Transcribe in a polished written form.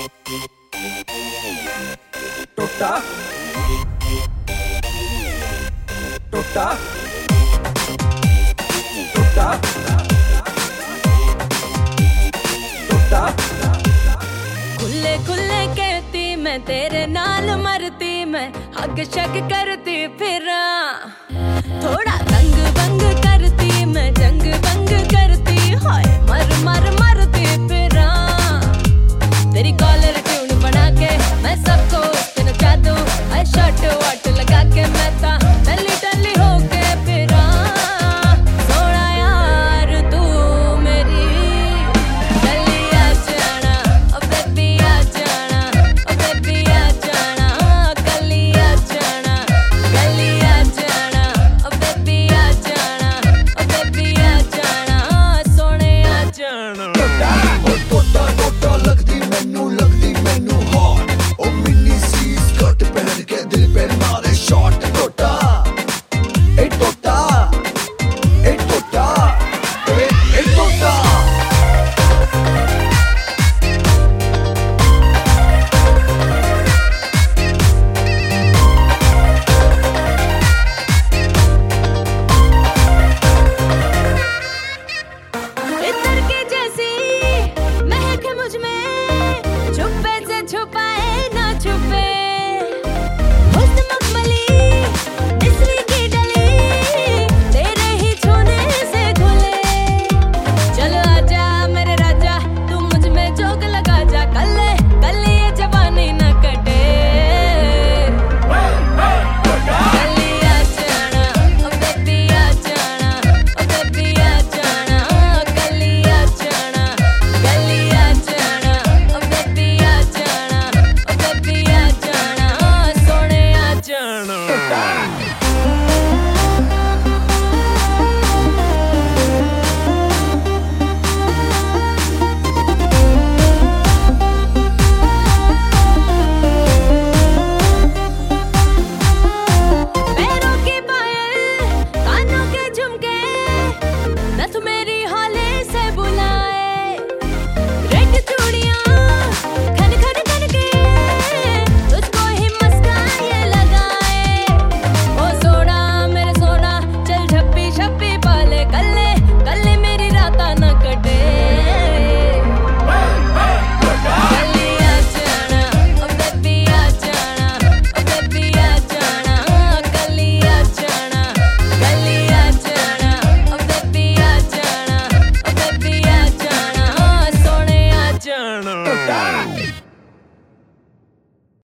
टोटा टोटा टोटा टोटा खुले खुले कहती मैं तेरे नाल मरती मैं हक शक करती फिरा थोड़ा दंग बंग करती मैं जंग बंग करती हाय मर मर मरती फिरा तेरी कॉलर